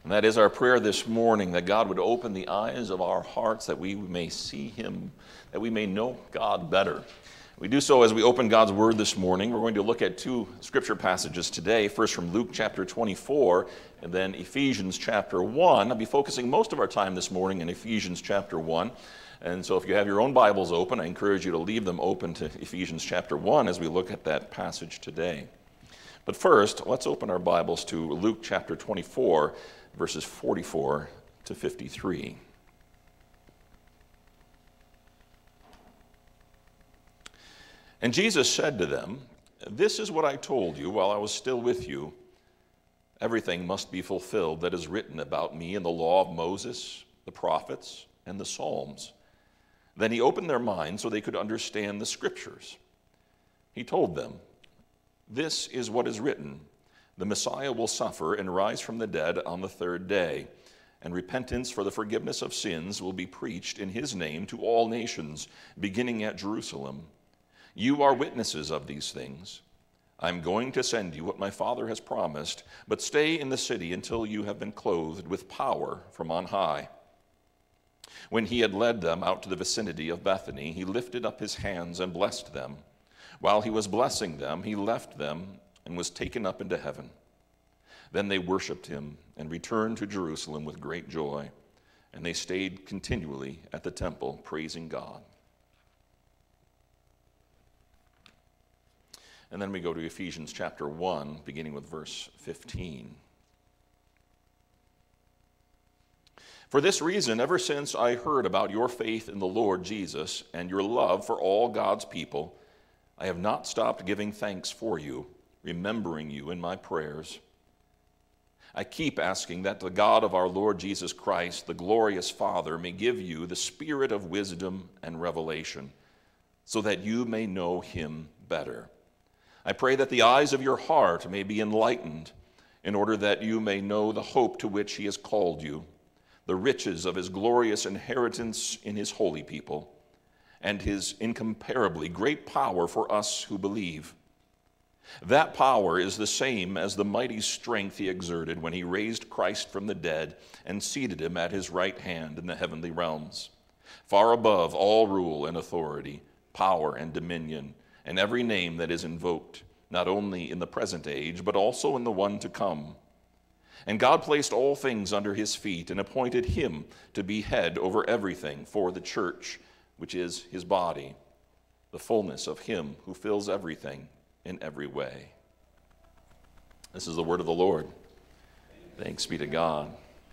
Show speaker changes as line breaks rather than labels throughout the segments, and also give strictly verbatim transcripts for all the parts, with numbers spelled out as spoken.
And that is our prayer this morning, that God would open the eyes of our hearts, that we may see him, that we may know God better. We do so as we open God's Word this morning. We're going to look at two scripture passages today, first from Luke chapter twenty-four, and then Ephesians chapter one. I'll be focusing most of our time this morning in Ephesians chapter one. And so if you have your own Bibles open, I encourage you to leave them open to Ephesians chapter one as we look at that passage today. But first, let's open our Bibles to Luke chapter twenty-four, verses forty-four to fifty-three. And Jesus said to them, "This is what I told you while I was still with you. Everything must be fulfilled that is written about me in the law of Moses, the prophets, and the Psalms." Then he opened their minds so they could understand the Scriptures. He told them, "This is what is written. The Messiah will suffer and rise from the dead on the third day, and repentance for the forgiveness of sins will be preached in his name to all nations, beginning at Jerusalem. You are witnesses of these things. I'm going to send you what my Father has promised, but stay in the city until you have been clothed with power from on high." When he had led them out to the vicinity of Bethany, he lifted up his hands and blessed them. While he was blessing them, he left them and was taken up into heaven. Then they worshiped him and returned to Jerusalem with great joy, and they stayed continually at the temple, praising God. And then we go to Ephesians chapter one, beginning with verse fifteen. "For this reason, ever since I heard about your faith in the Lord Jesus and your love for all God's people, I have not stopped giving thanks for you, remembering you in my prayers. I keep asking that the God of our Lord Jesus Christ, the glorious Father, may give you the spirit of wisdom and revelation, so that you may know him better. I pray that the eyes of your heart may be enlightened, in order that you may know the hope to which he has called you, the riches of his glorious inheritance in his holy people, and his incomparably great power for us who believe. That power is the same as the mighty strength he exerted when he raised Christ from the dead and seated him at his right hand in the heavenly realms, far above all rule and authority, power and dominion, and every name that is invoked, not only in the present age, but also in the one to come. And God placed all things under his feet and appointed him to be head over everything for the church, which is his body, the fullness of him who fills everything in every way." This is the word of the Lord. Thanks be to God.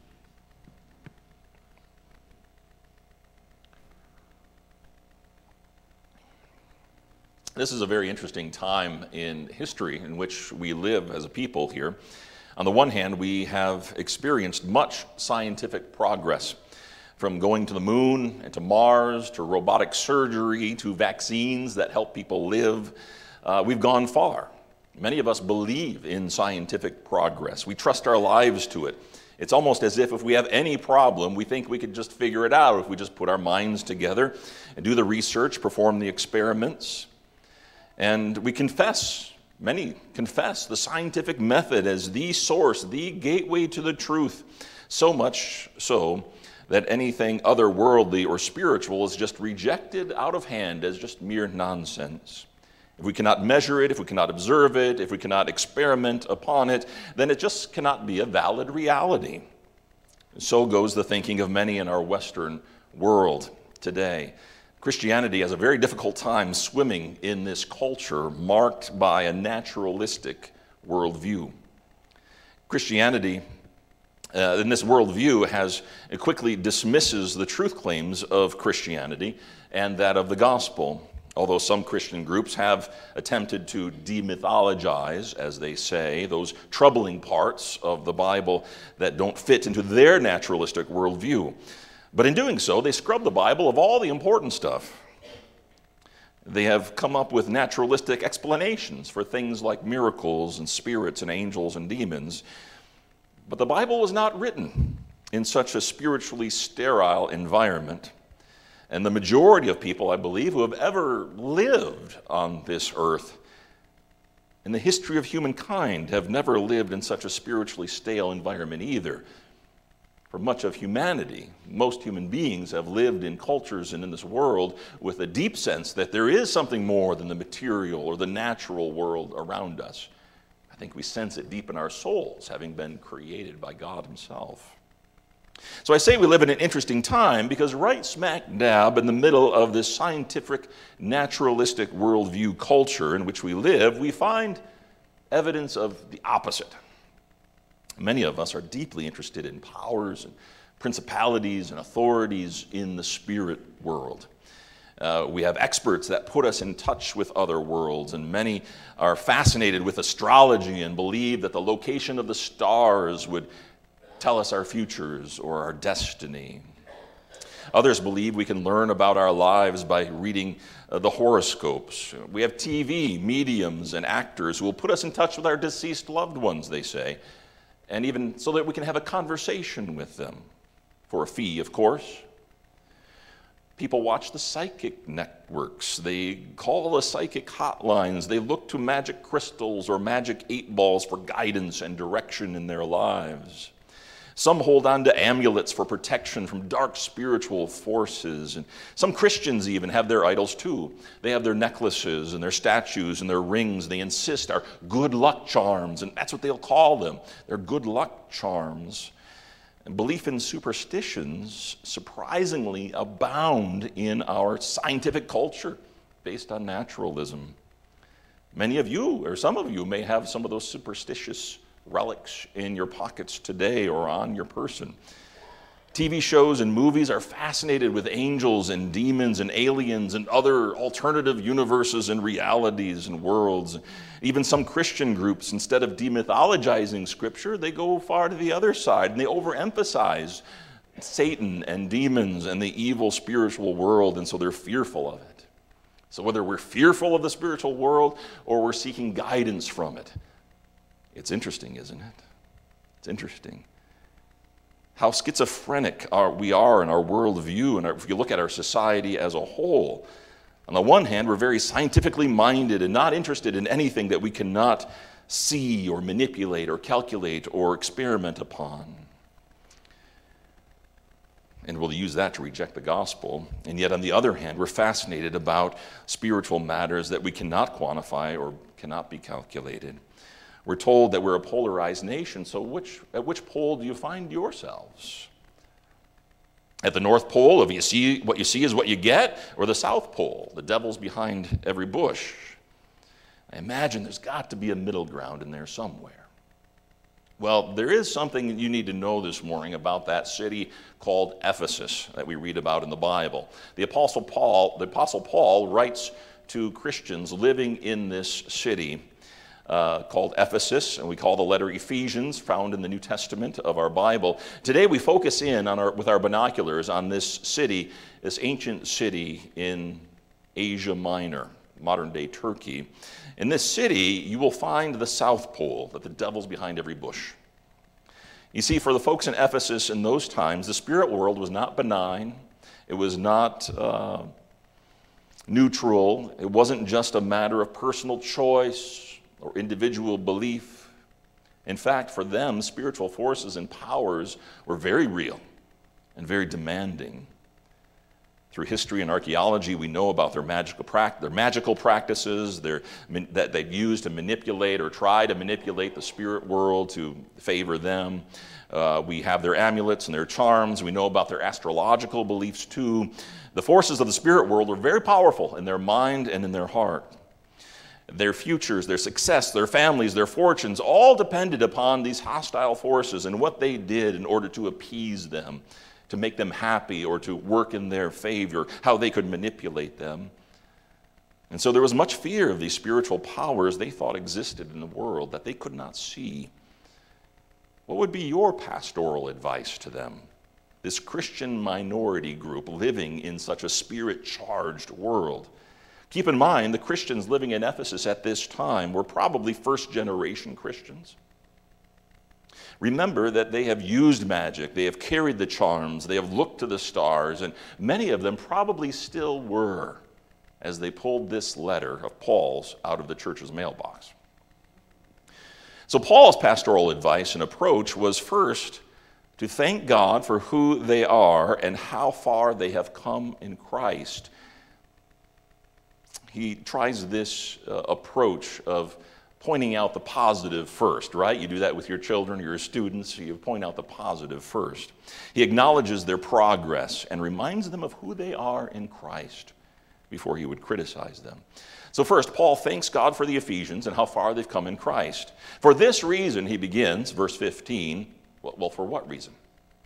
This is a very interesting time in history in which we live as a people here. On the one hand, we have experienced much scientific progress, from going to the moon and to Mars, to robotic surgery, to vaccines that help people live. Uh, we've gone far. Many of us believe in scientific progress. We trust our lives to it. It's almost as if if we have any problem, we think we could just figure it out if we just put our minds together and do the research, perform the experiments. And we confess, many confess the scientific method as the source, the gateway to the truth, so much so that anything otherworldly or spiritual is just rejected out of hand as just mere nonsense. If we cannot measure it, if we cannot observe it, if we cannot experiment upon it, then it just cannot be a valid reality. So goes the thinking of many in our Western world today. Christianity has a very difficult time swimming in this culture marked by a naturalistic worldview. Christianity, uh, in this worldview, has it quickly dismisses the truth claims of Christianity and that of the gospel. Although some Christian groups have attempted to demythologize, as they say, those troubling parts of the Bible that don't fit into their naturalistic worldview. But in doing so, they scrub the Bible of all the important stuff. They have come up with naturalistic explanations for things like miracles and spirits and angels and demons. But the Bible was not written in such a spiritually sterile environment. And the majority of people, I believe, who have ever lived on this earth in the history of humankind have never lived in such a spiritually stale environment either. for much of humanity. Most human beings have lived in cultures and in this world with a deep sense that there is something more than the material or the natural world around us. I think we sense it deep in our souls, having been created by God himself. So I say we live in an interesting time because right smack dab in the middle of this scientific, naturalistic worldview culture in which we live, we find evidence of the opposite. Many of us are deeply interested in powers and principalities and authorities in the spirit world. Uh, we have experts that put us in touch with other worlds, and many are fascinated with astrology and believe that the location of the stars would tell us our futures or our destiny. Others believe we can learn about our lives by reading uh, the horoscopes. We have T V, mediums, and actors who will put us in touch with our deceased loved ones, they say, and even so that we can have a conversation with them, for a fee, of course. People watch the psychic networks. They call the psychic hotlines. They look to magic crystals or magic eight balls for guidance and direction in their lives. Some hold on to amulets for protection from dark spiritual forces. And some Christians even have their idols too. They have their necklaces and their statues and their rings. They insist are good luck charms, and that's what they'll call them. They're good luck charms. And belief in superstitions surprisingly abound in our scientific culture based on naturalism. Many of you, or some of you, may have some of those superstitious relics in your pockets today or on your person. T V shows and movies are fascinated with angels and demons and aliens and other alternative universes and realities and worlds. Even some Christian groups, instead of demythologizing Scripture, they go far to the other side and they overemphasize Satan and demons and the evil spiritual world, and so they're fearful of it. So whether we're fearful of the spiritual world or we're seeking guidance from it, it's interesting, isn't it? It's interesting how schizophrenic are, we are in our worldview, and our, if you look at our society as a whole. On the one hand, we're very scientifically minded and not interested in anything that we cannot see or manipulate or calculate or experiment upon. And we'll use that to reject the gospel. And yet, on the other hand, we're fascinated about spiritual matters that we cannot quantify or cannot be calculated. We're told that we're a polarized nation, so which, at which pole do you find yourselves? At the North Pole, if you see what you see is what you get, or the South Pole, the devil's behind every bush? I imagine there's got to be a middle ground in there somewhere. Well, there is something you need to know this morning about that city called Ephesus that we read about in the Bible. The Apostle Paul, the Apostle Paul writes to Christians living in this city Uh, called Ephesus, and we call the letter Ephesians, found in the New Testament of our Bible. Today we focus in on our, with our binoculars on this city, this ancient city in Asia Minor, modern-day Turkey. In this city, you will find the South Pole, that the devil's behind every bush. You see, for the folks in Ephesus in those times, the spirit world was not benign. It was not uh, neutral. It wasn't just a matter of personal choice or individual belief. In fact, for them, spiritual forces and powers were very real and very demanding. Through history and archaeology, we know about their magical, pra- their magical practices their, that they've used to manipulate or try to manipulate the spirit world to favor them. Uh, we have their amulets and their charms. We know about their astrological beliefs too. The forces of the spirit world were very powerful in their mind and in their heart. Their futures, their success, their families, their fortunes, all depended upon these hostile forces and what they did in order to appease them, to make them happy or to work in their favor, how they could manipulate them. And so there was much fear of these spiritual powers they thought existed in the world that they could not see. What would be your pastoral advice to them, this Christian minority group living in such a spirit-charged world? Keep in mind, the Christians living in Ephesus at this time were probably first-generation Christians. Remember that they have used magic, they have carried the charms, they have looked to the stars, and many of them probably still were as they pulled this letter of Paul's out of the church's mailbox. So Paul's pastoral advice and approach was first to thank God for who they are and how far they have come in Christ. He tries this uh, approach of pointing out the positive first, right? You do that with your children or your students. You point out the positive first. He acknowledges their progress and reminds them of who they are in Christ before he would criticize them. So first, Paul thanks God for the Ephesians and how far they've come in Christ. For this reason, he begins, verse fifteen, well, for what reason?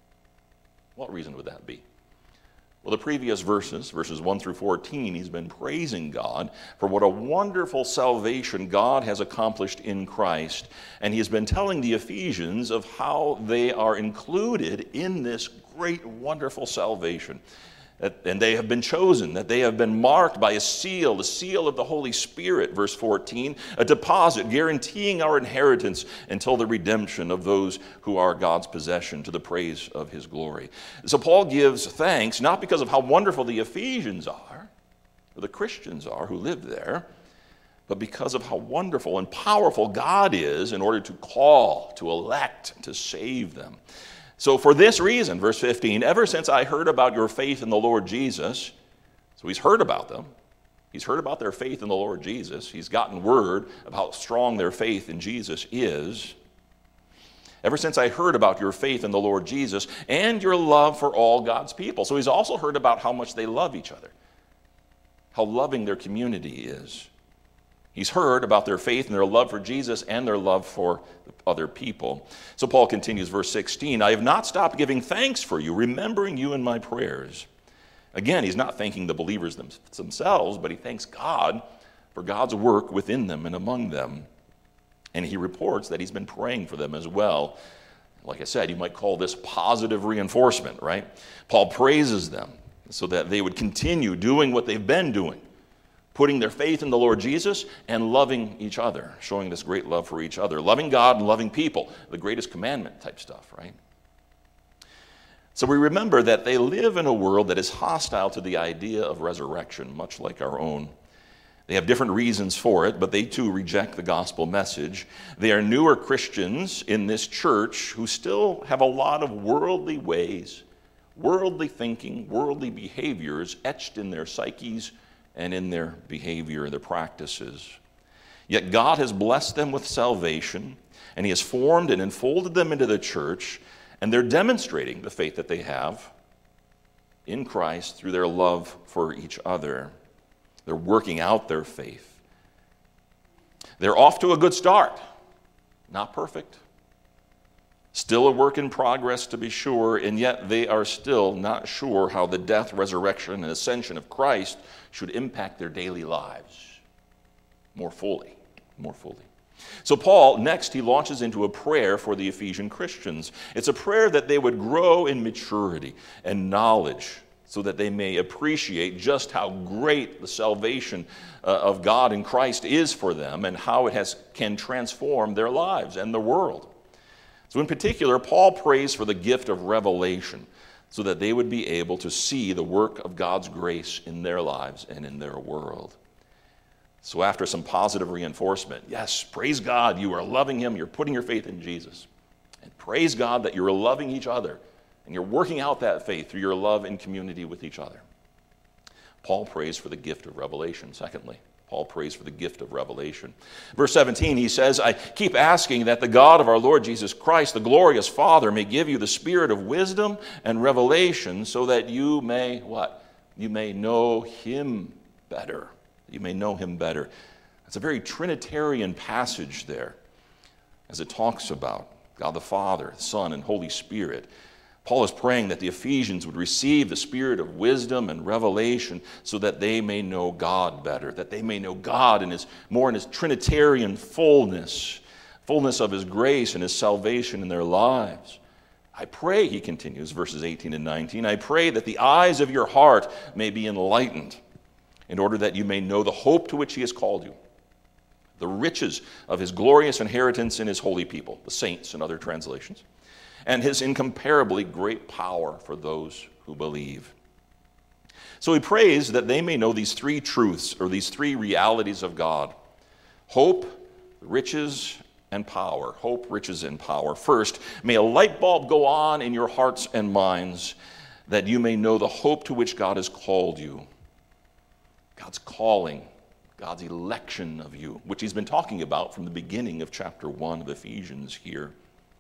What reason would that be? Well, the previous verses, verses one through fourteen, he's been praising God for what a wonderful salvation God has accomplished in Christ. And he has been telling the Ephesians of how they are included in this great, wonderful salvation. And they have been chosen, that they have been marked by a seal, the seal of the Holy Spirit, verse fourteen, a deposit guaranteeing our inheritance until the redemption of those who are God's possession to the praise of his glory. So Paul gives thanks, not because of how wonderful the Ephesians are, or the Christians are who live there, but because of how wonderful and powerful God is in order to call, to elect, to save them. So for this reason, verse fifteen, ever since I heard about your faith in the Lord Jesus, so he's heard about them. He's heard about their faith in the Lord Jesus. He's gotten word of how strong their faith in Jesus is. Ever since I heard about your faith in the Lord Jesus and your love for all God's people. So he's also heard about how much they love each other, how loving their community is. He's heard about their faith and their love for Jesus and their love for other people. So Paul continues, verse sixteen, I have not stopped giving thanks for you, remembering you in my prayers. Again, he's not thanking the believers themselves, but he thanks God for God's work within them and among them. And he reports that he's been praying for them as well. Like I said, you might call this positive reinforcement, right? Paul praises them so that they would continue doing what they've been doing, putting their faith in the Lord Jesus and loving each other, showing this great love for each other, loving God and loving people, the greatest commandment type stuff, right? So we remember that they live in a world that is hostile to the idea of resurrection, much like our own. They have different reasons for it, but they too reject the gospel message. They are newer Christians in this church who still have a lot of worldly ways, worldly thinking, worldly behaviors etched in their psyches and in their behavior, their practices. Yet God has blessed them with salvation, and he has formed and enfolded them into the church, and they're demonstrating the faith that they have in Christ through their love for each other. They're working out their faith. They're off to a good start. Not perfect. Still a work in progress, to be sure, and yet they are still not sure how the death, resurrection, and ascension of Christ should impact their daily lives more fully, more fully. So Paul, next, he launches into a prayer for the Ephesian Christians. It's a prayer that they would grow in maturity and knowledge so that they may appreciate just how great the salvation uh, of God in Christ is for them and how it has can transform their lives and the world. So in particular, Paul prays for the gift of revelation so that they would be able to see the work of God's grace in their lives and in their world. So after some positive reinforcement, yes, praise God, you are loving him, you're putting your faith in Jesus. And praise God that you're loving each other and you're working out that faith through your love and community with each other. Paul prays for the gift of revelation, secondly. Paul prays for the gift of revelation. Verse seventeen, he says, I keep asking that the God of our Lord Jesus Christ, the glorious Father, may give you the spirit of wisdom and revelation so that you may, what? You may know him better. You may know him better. It's a very Trinitarian passage there as it talks about God the Father, the Son, and Holy Spirit. Paul is praying that the Ephesians would receive the spirit of wisdom and revelation so that they may know God better, that they may know God in his, more in his Trinitarian fullness, fullness of his grace and his salvation in their lives. I pray, he continues, verses eighteen and nineteen, I pray that the eyes of your heart may be enlightened in order that you may know the hope to which he has called you, the riches of his glorious inheritance in his holy people, the saints in other translations, and his incomparably great power for those who believe. So he prays that they may know these three truths, or these three realities of God: hope, riches, and power. Hope, riches, and power. First, may a light bulb go on in your hearts and minds that you may know the hope to which God has called you. God's calling, God's election of you, which he's been talking about from the beginning of chapter one of Ephesians here.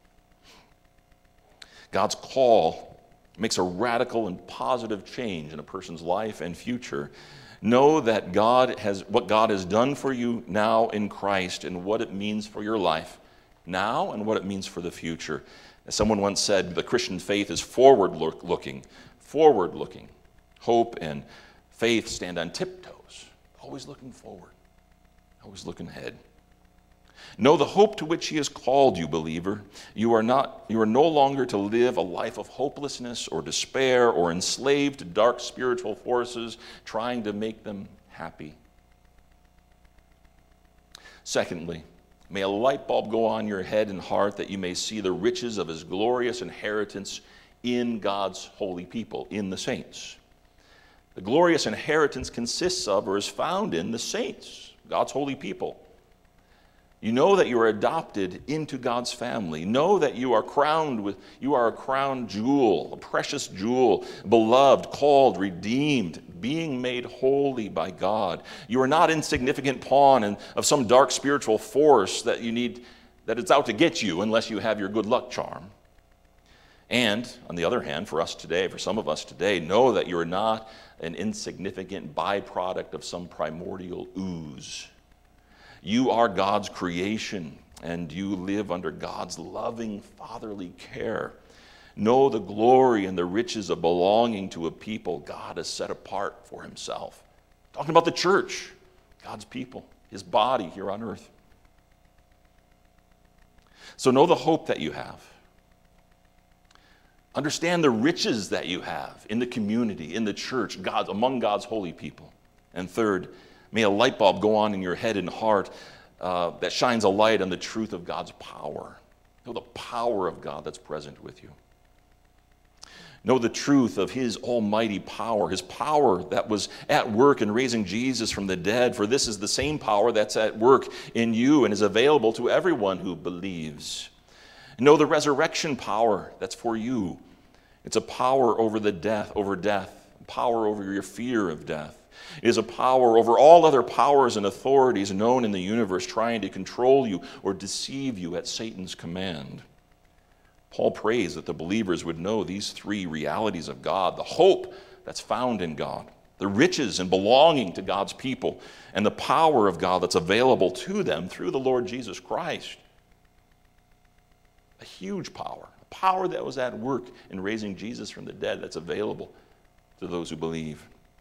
God's call makes a radical and positive change in a person's life and future. Know that God has what God has done for you now in Christ and what it means for your life now and what it means for the future. As someone once said, the Christian faith is forward-looking, forward-looking. Hope and faith stand on tiptoes, always looking forward, always looking ahead. Know the hope to which he has called you, believer. You are not, you are no longer to live a life of hopelessness or despair or enslaved to dark spiritual forces trying to make them happy. Secondly, may a light bulb go on your head and heart that you may see the riches of his glorious inheritance in God's holy people, in the saints. The glorious inheritance consists of or is found in the saints, God's holy people. You know that you are adopted into God's family. Know that you are crowned with, you are a crown jewel, a precious jewel, beloved, called, redeemed, being made holy by God. You are not insignificant pawn in, of some dark spiritual force that you need, that it's out to get you unless you have your good luck charm. And, on the other hand, for us today, for some of us today, know that you are not an insignificant byproduct of some primordial ooze. You are God's creation, and you live under God's loving, fatherly care. Know the glory and the riches of belonging to a people God has set apart for himself. Talking about the church, God's people, his body here on earth. So know the hope that you have. Understand the riches that you have in the community, in the church, God, among God's holy people. And third, may a light bulb go on in your head and heart uh, that shines a light on the truth of God's power. Know the power of God that's present with you. Know the truth of his almighty power, his power that was at work in raising Jesus from the dead. For this is the same power that's at work in you and is available to everyone who believes. Know the resurrection power that's for you. It's a power over the death, over death, power over your fear of death. It is a power over all other powers and authorities known in the universe trying to control you or deceive you at Satan's command. Paul prays that the believers would know these three realities of God, the hope that's found in God, the riches and belonging to God's people, and the power of God that's available to them through the Lord Jesus Christ. A huge power, a power that was at work in raising Jesus from the dead that's available to those who believe.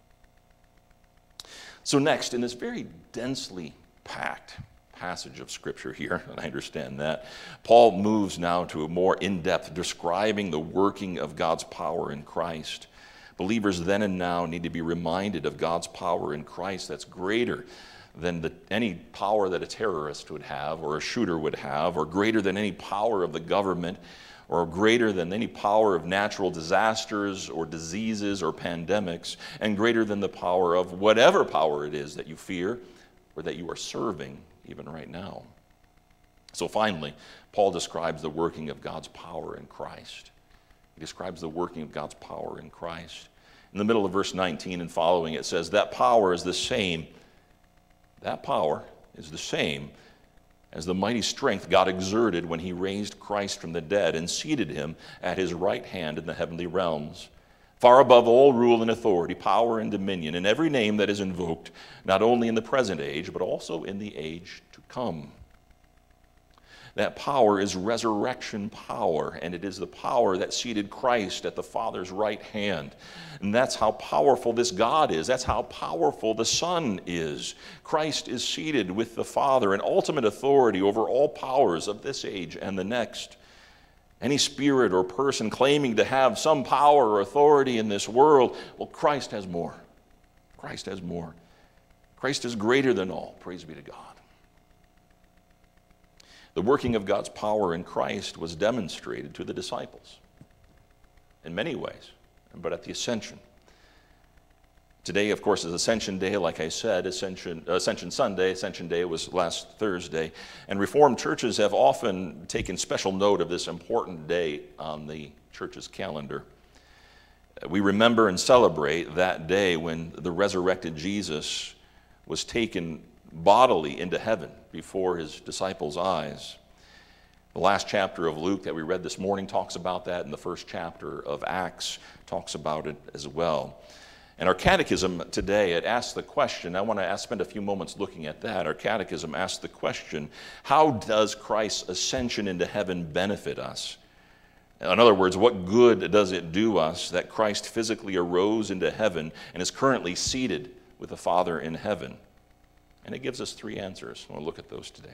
So next, in this very densely packed passage of Scripture here, and I understand that, Paul moves now to a more in-depth describing the working of God's power in Christ. Believers then and now need to be reminded of God's power in Christ that's greater than the, any power that a terrorist would have or a shooter would have, or greater than any power of the government, or greater than any power of natural disasters or diseases or pandemics, and greater than the power of whatever power it is that you fear or that you are serving even right now. So finally, Paul describes the working of God's power in Christ. He describes the working of God's power in Christ. In the middle of verse nineteen and following, it says, that power is the same, that power is the same as the mighty strength God exerted when he raised Christ from the dead and seated him at his right hand in the heavenly realms, far above all rule and authority, power and dominion, and every name that is invoked, not only in the present age, but also in the age to come. That power is resurrection power, and it is the power that seated Christ at the Father's right hand. And that's how powerful this God is. That's how powerful the Son is. Christ is seated with the Father in ultimate authority over all powers of this age and the next. Any spirit or person claiming to have some power or authority in this world, well, Christ has more. Christ has more. Christ is greater than all. Praise be to God. The working of God's power in Christ was demonstrated to the disciples in many ways, but at the ascension. Today, of course, is Ascension Day, like I said, Ascension, Ascension Sunday. Ascension Day was last Thursday. And Reformed churches have often taken special note of this important day on the church's calendar. We remember and celebrate that day when the resurrected Jesus was taken bodily into heaven before his disciples' eyes. The last chapter of Luke that we read this morning talks about that, and the first chapter of Acts talks about it as well. And our catechism today, it asks the question, I want to ask, spend a few moments looking at that. Our catechism asks the question, how does Christ's ascension into heaven benefit us? In other words, what good does it do us that Christ physically arose into heaven and is currently seated with the Father in heaven? And it gives us three answers. We'll look at those today.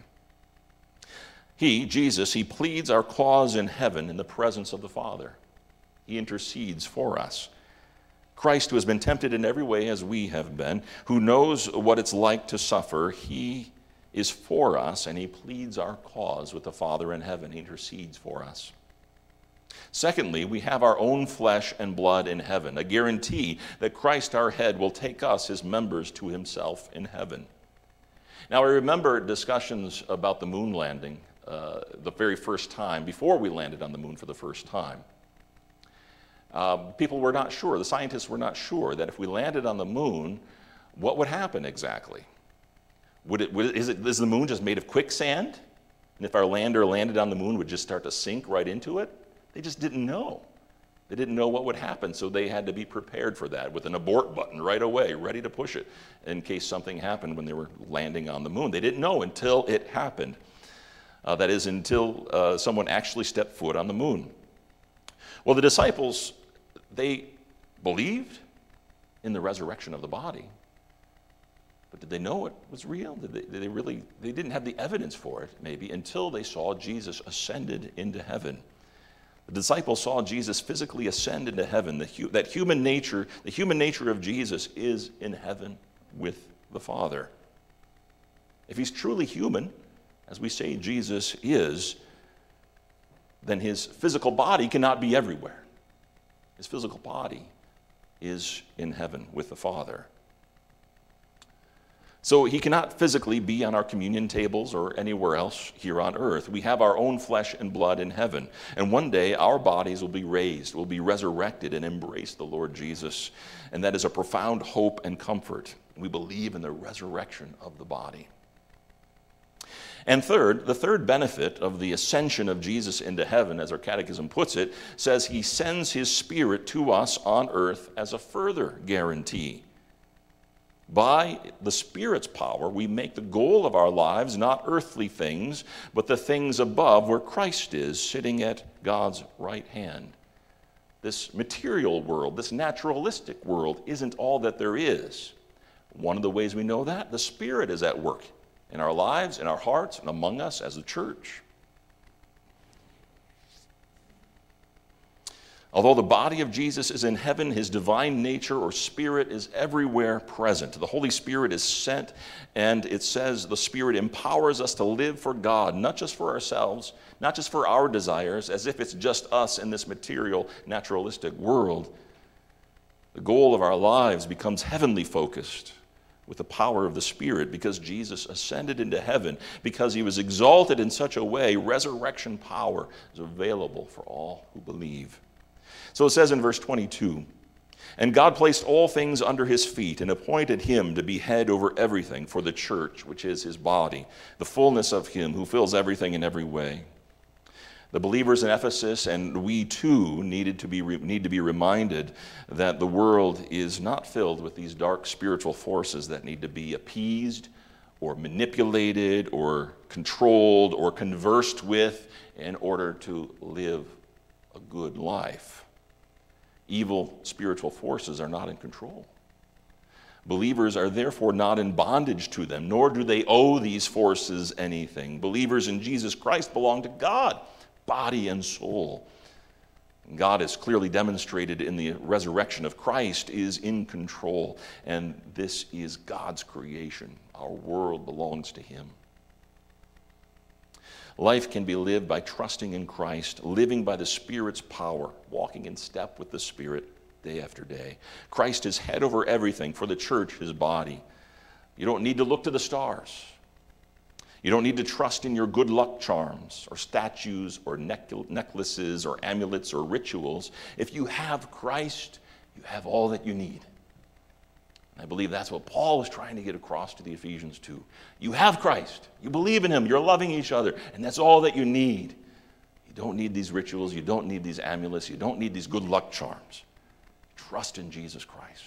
He, Jesus, he pleads our cause in heaven in the presence of the Father. He intercedes for us. Christ, who has been tempted in every way as we have been, who knows what it's like to suffer, he is for us, and he pleads our cause with the Father in heaven. He intercedes for us. Secondly, we have our own flesh and blood in heaven, a guarantee that Christ our head will take us, his members, to himself in heaven. Now, I remember discussions about the moon landing uh, the very first time, before we landed on the moon for the first time. Uh, people were not sure, the scientists were not sure that if we landed on the moon, what would happen exactly? Would it, would it, is, it, is the moon just made of quicksand? And if our lander landed on the moon, would just start to sink right into it? They just didn't know. They didn't know what would happen, so they had to be prepared for that with an abort button right away, ready to push it in case something happened when they were landing on the moon. They didn't know until it happened. Uh, that is, until uh, someone actually stepped foot on the moon. Well, the disciples, they believed in the resurrection of the body, but did they know it was real? Did they, did they really, they didn't have the evidence for it, maybe, until they saw Jesus ascended into heaven. The disciples saw Jesus physically ascend into heaven. The hu- that human nature, the human nature of Jesus is in heaven with the Father. If he's truly human, as we say Jesus is, then his physical body cannot be everywhere. His physical body is in heaven with the Father. So he cannot physically be on our communion tables or anywhere else here on earth. We have our own flesh and blood in heaven. And one day our bodies will be raised, will be resurrected and embrace the Lord Jesus. And that is a profound hope and comfort. We believe in the resurrection of the body. And third, the third benefit of the ascension of Jesus into heaven, as our catechism puts it, says he sends his Spirit to us on earth as a further guarantee. By the Spirit's power, we make the goal of our lives not earthly things, but the things above where Christ is, sitting at God's right hand. This material world, this naturalistic world, isn't all that there is. One of the ways we know that, the Spirit is at work in our lives, in our hearts, and among us as a church. Although the body of Jesus is in heaven, his divine nature or spirit is everywhere present. The Holy Spirit is sent, and it says the Spirit empowers us to live for God, not just for ourselves, not just for our desires, as if it's just us in this material, naturalistic world. The goal of our lives becomes heavenly focused with the power of the Spirit, because Jesus ascended into heaven, because he was exalted in such a way, resurrection power is available for all who believe. So it says in verse twenty-two, and God placed all things under his feet and appointed him to be head over everything for the church, which is his body, the fullness of him who fills everything in every way. The believers in Ephesus and we too needed to be need to be reminded that the world is not filled with these dark spiritual forces that need to be appeased or manipulated or controlled or conversed with in order to live a good life. Evil spiritual forces are not in control. Believers are therefore not in bondage to them, nor do they owe these forces anything. Believers in Jesus Christ belong to God, body and soul. God is clearly demonstrated in the resurrection of Christ, is in control, and this is God's creation. Our world belongs to him. Life can be lived by trusting in Christ, living by the Spirit's power, walking in step with the Spirit, day after day. Christ is head over everything for the church, his body. You don't need to look to the stars. You don't need to trust in your good luck charms or statues or neck- necklaces or amulets or rituals. If you have Christ, you have all that you need. I believe that's what Paul is trying to get across to the Ephesians too. You have Christ. You believe in him. You're loving each other. And that's all that you need. You don't need these rituals. You don't need these amulets. You don't need these good luck charms. Trust in Jesus Christ.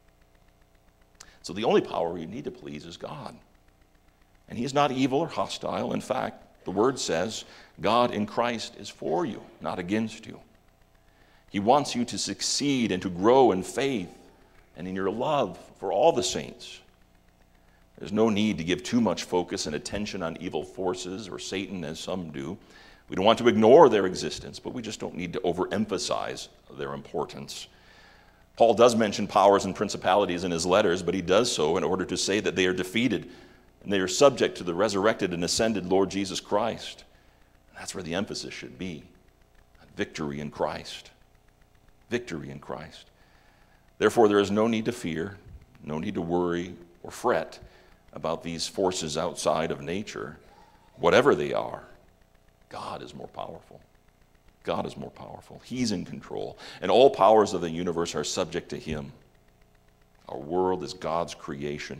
So the only power you need to please is God. And he is not evil or hostile. In fact, the word says God in Christ is for you, not against you. He wants you to succeed and to grow in faith and in your love for all the saints. There's no need to give too much focus and attention on evil forces or Satan, as some do. We don't want to ignore their existence, but we just don't need to overemphasize their importance. Paul does mention powers and principalities in his letters, but he does so in order to say that they are defeated and they are subject to the resurrected and ascended Lord Jesus Christ. And that's where the emphasis should be. Victory in Christ. Victory in Christ. Therefore, there is no need to fear, no need to worry or fret about these forces outside of nature. Whatever they are, God is more powerful. God is more powerful. He's in control. And all powers of the universe are subject to him. Our world is God's creation.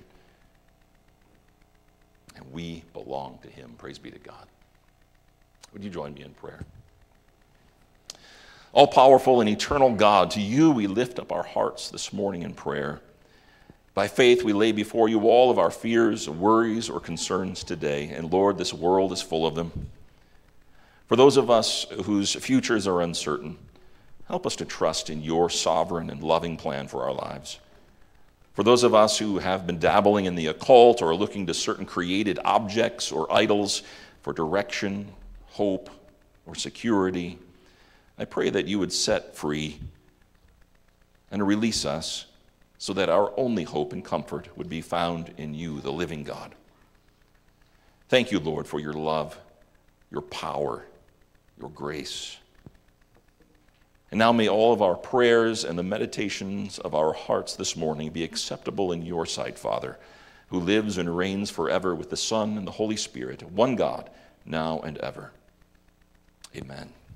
And we belong to him. Praise be to God. Would you join me in prayer? All-powerful and eternal God, to you we lift up our hearts this morning in prayer. By faith we lay before you all of our fears, worries, or concerns today. And Lord, this world is full of them. For those of us whose futures are uncertain, help us to trust in your sovereign and loving plan for our lives. For those of us who have been dabbling in the occult or looking to certain created objects or idols for direction, hope, or security, I pray that you would set free and release us so that our only hope and comfort would be found in you, the living God. Thank you, Lord, for your love, your power, your grace. And now may all of our prayers and the meditations of our hearts this morning be acceptable in your sight, Father, who lives and reigns forever with the Son and the Holy Spirit, one God, now and ever. Amen.